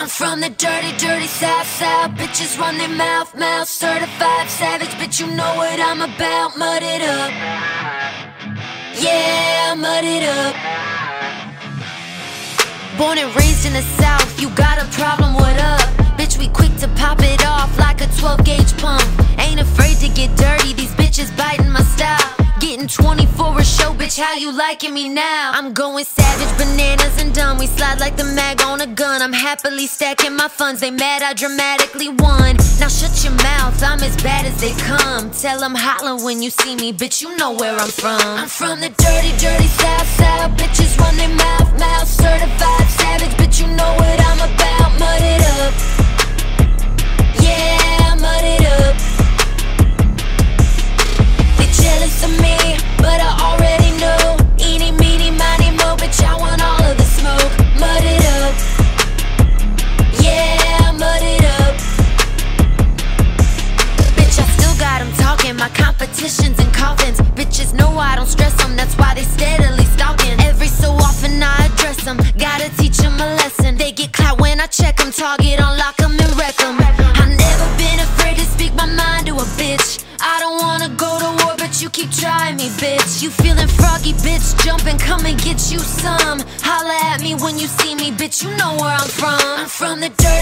I'm from the dirty, dirty South Side. Bitches run their mouth, mouth. Certified savage, bitch, you know what I'm about. Mud it up. Yeah, mud it up. Born and raised in the South, you got a problem, what up? Bitch, we quick to pop it off like a 12-gauge pump. Ain't afraid to get dirty, these bitches biting my style. Getting 20 for a show, bitch, how you liking me now? I'm going savage, bananas and dumb. We slide like the mag on a gun. I'm happily stacking my funds, they mad I dramatically won. Now shut your mouth, I'm as bad as they come. Tell them holla when you see me, bitch, you know where I'm from. I'm from the dirty, dirty South Side. Bitches run their mouth, mouth. Certified savage, bitch, you know what I'm about. Mud it up. Yeah, mud it up. They jealous of me, but I already know. Eeny, meeny, miny, mo, bitch, I want all of the smoke. Mud it up. Yeah, mud it up. Bitch, I still got them talking. My competition's in coffins. Bitches know I don't stress them, that's why they steadily stalking. Every so often I address them, gotta teach them a lesson. They get clout when I check them, target on lock them and wreck them. I've never been afraid to speak my mind to a bitch. I don't wanna go to war, but you keep trying me, bitch. You feeling froggy, bitch, jump and come and get you some. Holla at me when you see me, bitch, you know where I'm from. I'm from the dirt.